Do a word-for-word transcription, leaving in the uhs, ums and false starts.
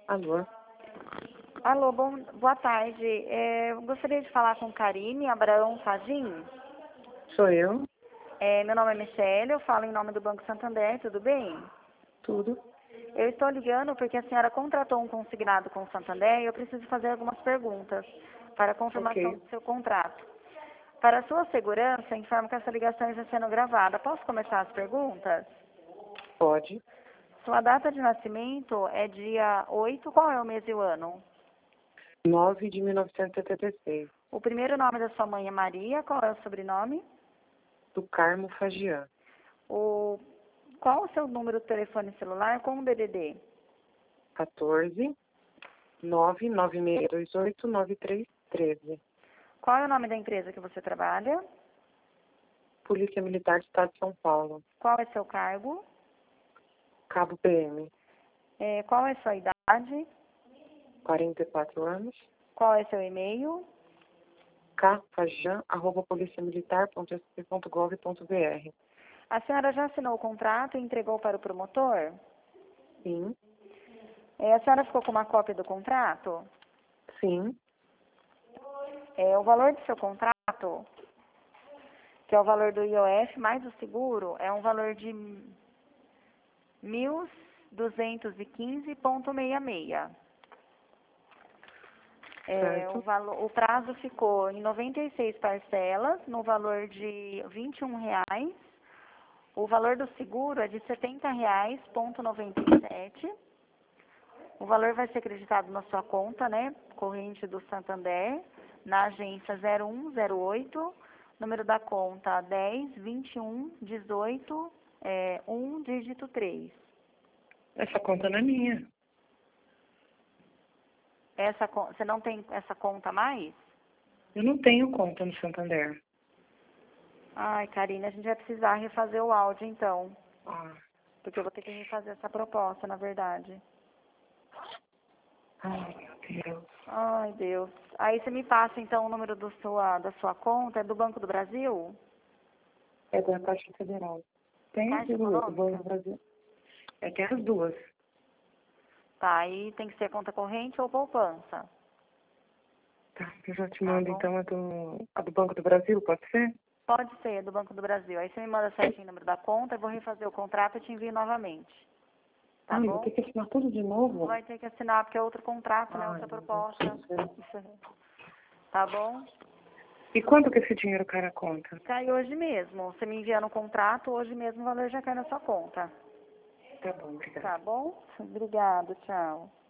Alô? Alô, bom, boa tarde. É, eu gostaria de falar com Karine Abraão Fazim. Sou eu? É, meu nome é Michele, eu falo em nome do Banco Santander, tudo bem? Tudo? Eu estou ligando porque a senhora contratou um consignado com o Santander e eu preciso fazer algumas perguntas para a confirmação Ok. do seu contrato. Para a sua segurança, informo que essa ligação está sendo gravada. Posso começar as perguntas? Pode. Sua data de nascimento é dia oito, qual é o mês e o ano? nove de mil novecentos e setenta e seis. O primeiro nome da sua mãe é Maria, qual é o sobrenome? Do Carmo Fagian. O, qual o seu número de telefone celular com o D D D? quatorze, nove nove seis dois oito, nove três um três. Qual é o nome da empresa que você trabalha? Polícia Militar do Estado de São Paulo. Qual é seu cargo? Cabo P M. É, qual é sua idade? quarenta e quatro anos. Qual é seu e-mail? kfagian, arroba policiamilitar ponto s p ponto gov ponto b r. A senhora já assinou o contrato e entregou para o promotor? Sim. É, a senhora ficou com uma cópia do contrato? Sim. É, o valor do seu contrato, que é o valor do I O F mais o seguro, é um valor de mil duzentos e quinze vírgula sessenta e seis. É, o, Certo. valor, o prazo ficou em noventa e seis parcelas, no valor de vinte e um reais. O valor do seguro é de setenta reais, ponto noventa e sete. O valor vai ser acreditado na sua conta, né? Corrente do Santander, na agência zero um zero oito, número da conta dez, vinte e um, dezoito, é, um, dígito três. Essa conta não é minha. Essa, con- você não tem essa conta mais? Eu não tenho conta no Santander. Ai, Karine, a gente vai precisar refazer o áudio então, Ah. porque eu vou ter que refazer essa proposta, na verdade. Ai, meu Deus. Ai, Deus. Aí você me passa então o número do sua, da sua conta, é do Banco do Brasil? É da Caixa Federal. Tem Caixa aqui do, do Banco Econômica? do Brasil. É, tem as duas. Tá, aí tem que ser conta corrente ou poupança. Tá, eu já te Tá mando bom? então a do, a do Banco do Brasil, pode ser? Pode ser, do Banco do Brasil. Aí você me manda certinho o número da conta, eu vou refazer o contrato e te envio novamente. Tá Ai, vou bom? ter que assinar tudo de novo? Vai ter que assinar, porque é outro contrato, né? Ai, Outra meu Deus proposta. do céu. Tá bom? E quanto que esse dinheiro cai na conta? Cai hoje mesmo. Você me enviando o contrato, hoje mesmo o valor já cai na sua conta. Tá bom, obrigada. Tá bom? Obrigado, tchau.